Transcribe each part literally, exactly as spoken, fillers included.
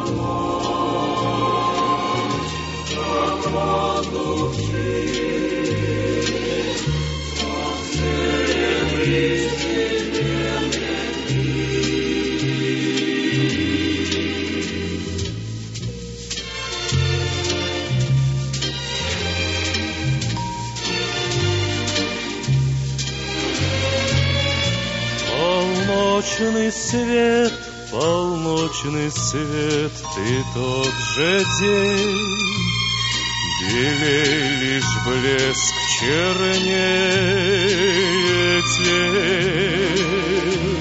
Полночный свет, полночный свет, ты тот же день, белей лишь блеск, чернее тень.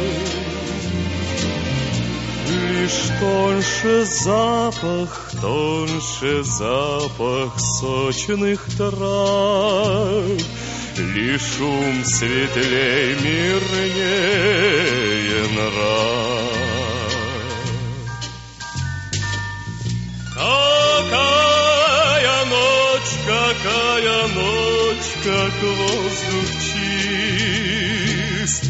Лишь тоньше запах, тоньше запах сочных трав, лишь шум светлей, мирнее нрав. Какая ночь, какая ночь, как воздух чист,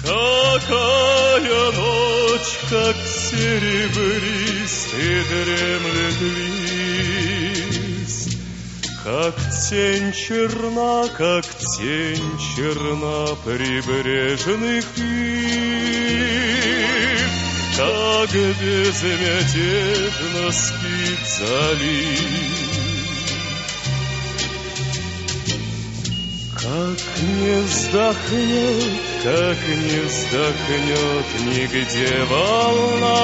какая ночь, как серебристый дремлет лист. Как тень черна, как тень черна прибрежных ив, как безмятежно спит залив. Как не вздохнет, как не вздохнет нигде волна,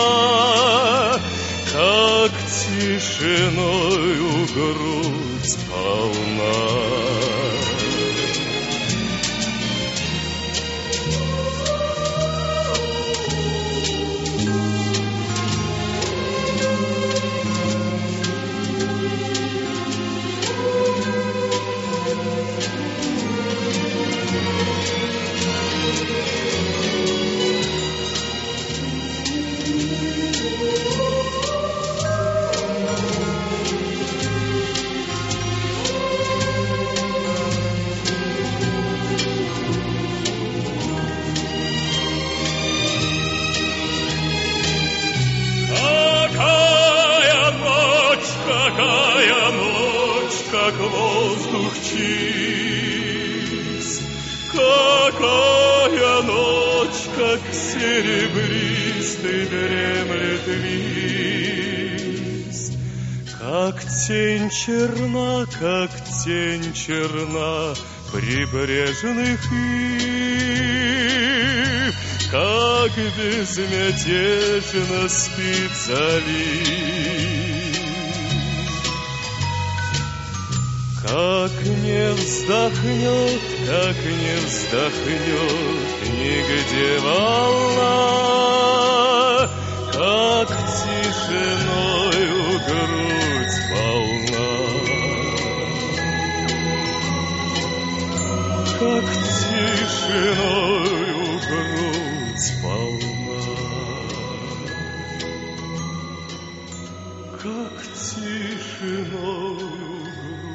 как тишиною грудь полна. Как воздух чист, какая ночь, как серебристый дремлет лист, как тень черна, как тень черна прибрежных ив, как безмятежно спит залив. Как не вздохнет, как не вздохнет нигде волна, как тишиною грудь полна, как тишиною грудь полна, как тишиною грудь.